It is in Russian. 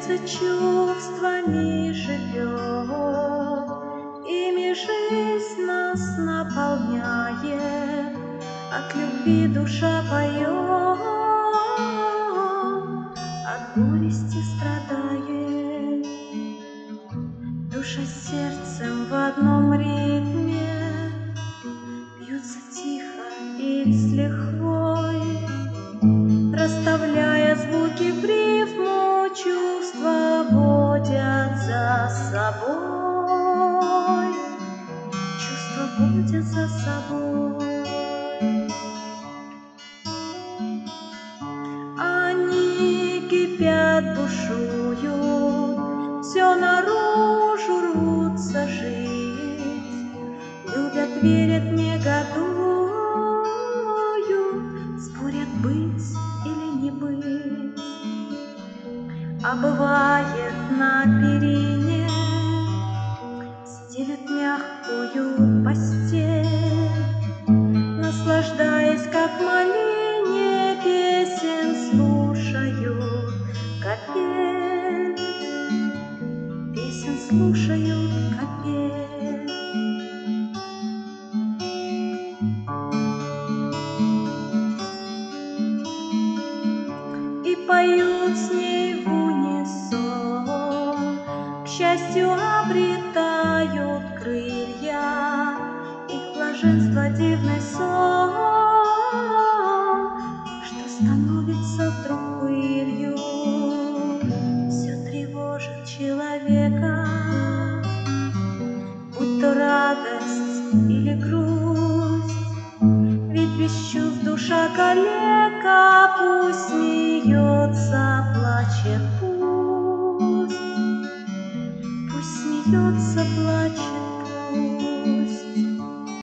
сердце чувствами живет, ими жизнь нас наполняет, от любви душа поет, от горести страдает. Душа с сердцем в одном ритме бьются тихо и с лихвой, расставляя звуки в рифму, чувства водят за собой, чувства водят за собой. Они кипят, бушуют, все наружу рвутся жить, любят, верят, негодуют, спорят, быть или не быть. А бывает, на перине стелют мягкую постель, наслаждаясь, как в малине, песен слушают капель, песен слушают капель. И поют с ней в унисон, к счастью, обретают крылья, их блаженство дивный сон, что становится вдруг пылью, все тревожит человека, будь то радость или грусть, ведь без чувств душа калека, пусть смеется, плачет, пусть смеется, плачет.